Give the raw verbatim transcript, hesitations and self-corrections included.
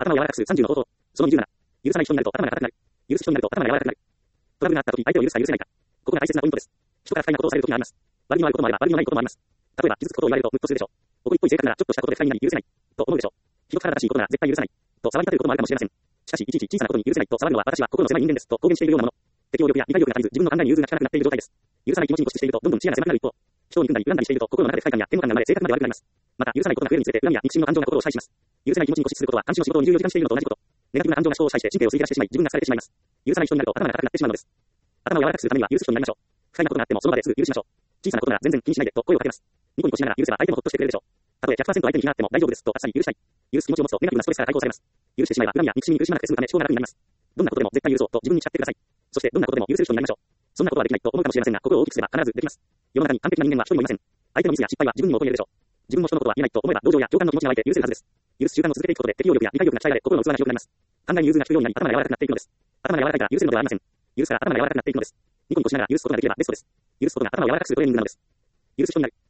頭を柔らかくするさんじゅうの方法。そのにじゅうなな。許さない人になると頭が硬くなる。許す人になると頭が柔らかくなる。トラブルがあったとき、相手を許すか許せないか。ここが大切なポイントです。人から不快なことをされるときがあります。悪気のあることもあれば悪気のないこともあります。例えば、傷つくことを言われるとムッとするでしょう。怒りっぽい性格ならちょっとしたことで不快になり許せない。と思うでしょう。ひどく腹立たしいことなら絶対許さない。と騒ぎ立てることもあるかもしれません。しかし、いちいち小さなことに許せないと騒ぐのは私は心の狭い人間ですと公言しているようなもの。適応力や理解力が足りず、自分の考えに融通が利かなくなっている状態です。許さない気持ちに固執していると、どんどん視野が狭くなる一方、人を憎んだり恨んだりしていると、心の中で不快感や嫌悪感が生まれ、性格まで悪くなります。また、許さないことが増えるにつれて、恨みや憎しみの感情が心を支配します。許せない気持ちに固執することは、監視の仕事をにじゅうよじかんしているのと同じこと。ネガティブな感情が人を支配して神経を吸い出してしまい、自分が疲れてしまいます。許さない人になると頭が硬くなってしまうのです。頭を柔らかくするためには許す人になりましょう。不快なことがあってもその場ですぐ許しましょう。小さなことなら全然気にしないでと声をかけます。ニコニコしながら許せば相手もほっとしてくれるでしょう。たとえ ひゃくパーセント 相手に気があっても大丈夫ですとあっさり許したい。許す気持ちを持つとネガティブなストレスから解放されます。許してしまえば恨みや憎しみに苦しまなくて済むため思考が楽になります。どんなことでも絶対許そうと自分に誓ってください。そしてどんなことでも許せる人になりましょう。そんなことはできないと思うかもしれませんが、心を大きくすれば必ずできます。世の中に完璧な人間は一人もいません。相手のミスや失敗は自分にも起こり得るでしょう。自分も人のことは言えないと思えば同情や共感の気持ちが湧いて許せるはずです。許す習慣を続けていくことで適応力や理解力が鍛えられ、心の器が広くなります。考えに融通が利くようになり頭が柔らかくなっていくのです。頭が柔らかいから許せるのではありません。許すから頭が柔らかくなっていくのです。ニコニコしながら許すことができればベストです。許すことが頭を柔らかくするトレーニングなのです。許す人になる。